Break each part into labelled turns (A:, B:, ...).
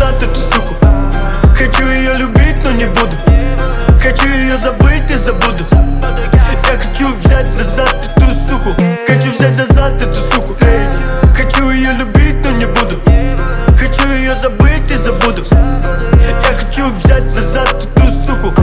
A: зад эту суку. Хочу ее любить, но не буду. Хочу ее забыть и забуду. Я хочу взять за зад эту суку. Хочу взять за зад эту суку. Хочу ее любить, но не буду. Хочу ее забыть и забуду. Я хочу взять за зад эту суку.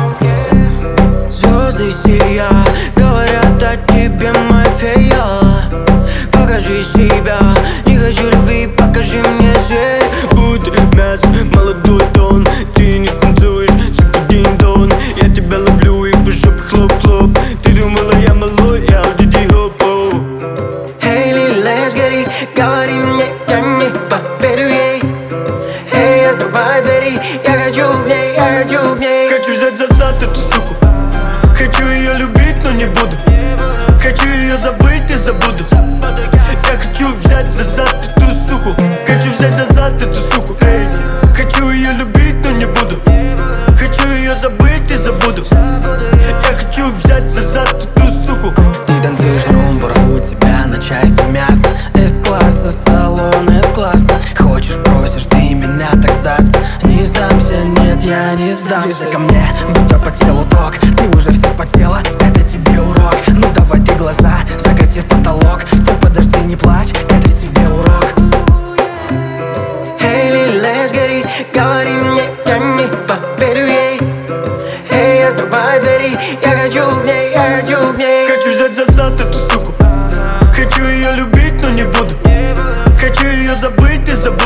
B: Звезды сияют, говорят о тебе, моя фея. Покажи себя, не хочу любви, покажи мне зверь.
A: Будь мясо, молодой тон. Ты не танцуешь, сука, динь-дон. Я тебя ловлю и по жопе хлоп-хлоп. Ты думала я малой, я диди-хоп-о.
B: Hey, let's get it, говори мне, я не поверю ей. Эй, открывай двери, я хочу в ней, я хочу в ней.
A: Хочу взять за зад эту суку. Хочу ее любить, но не буду. Хочу ее забыть и забуду. Я хочу взять за зад эту суку. Хочу взять за зад эту суку. Хочу ее любить, но не буду. Хочу ее забыть и забуду. Я хочу взять за зад эту суку.
B: Ты танцуешь румбу, рву тебя на части мяса. С-класса, салон С-класса. Хочешь, просишь ты меня так сдаться. Не сдамся, нет, я не сдамся. Ближе ко мне, будто по телу ток. Ты уже вся вспотела, это тебе урок. Ну давай ты глаза, закати в потолок. Стой, подожди, не плачь, это тебе урок. Hey, let's get it, говори мне, я не поверю ей. Эй, открывай двери, я хочу в ней, я хочу в ней.
A: Хочу взять за зад эту суку. Хочу ее любить, но не буду. Хочу ее забыть и забуду.